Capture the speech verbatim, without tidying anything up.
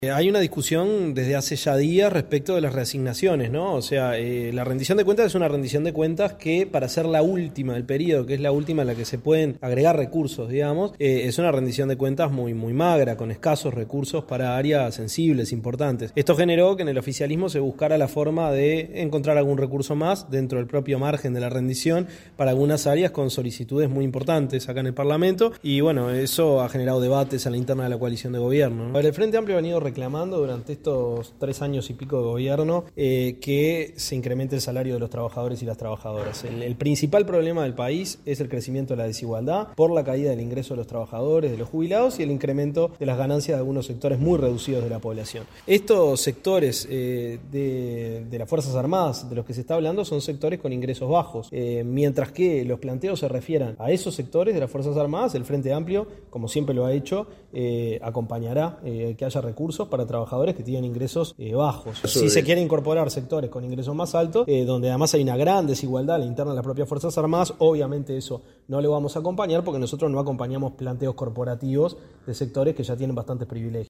Hay una discusión desde hace ya días respecto de las reasignaciones, ¿no? O sea, eh, la rendición de cuentas es una rendición de cuentas que, para ser la última del periodo, que es la última en la que se pueden agregar recursos, digamos, eh, es una rendición de cuentas muy, muy magra, con escasos recursos para áreas sensibles, importantes. Esto generó que en el oficialismo se buscara la forma de encontrar algún recurso más dentro del propio margen de la rendición para algunas áreas con solicitudes muy importantes acá en el Parlamento, y bueno, eso ha generado debates a la interna de la coalición de gobierno, ¿no? El Frente Amplio ha venido reclamando durante estos tres años y pico de gobierno eh, que se incremente el salario de los trabajadores y las trabajadoras. El, el principal problema del país es el crecimiento de la desigualdad por la caída del ingreso de los trabajadores, de los jubilados y el incremento de las ganancias de algunos sectores muy reducidos de la población. Estos sectores eh, de, de las Fuerzas Armadas de los que se está hablando son sectores con ingresos bajos, eh, mientras que los planteos se refieran a esos sectores de las Fuerzas Armadas, el Frente Amplio, como siempre lo ha hecho, eh, acompañará eh, que haya recursos para trabajadores que tienen ingresos eh, bajos. Si se quiere incorporar sectores con ingresos más altos, eh, donde además hay una gran desigualdad a la interna de las propias Fuerzas Armadas, obviamente eso no le vamos a acompañar porque nosotros no acompañamos planteos corporativos de sectores que ya tienen bastantes privilegios.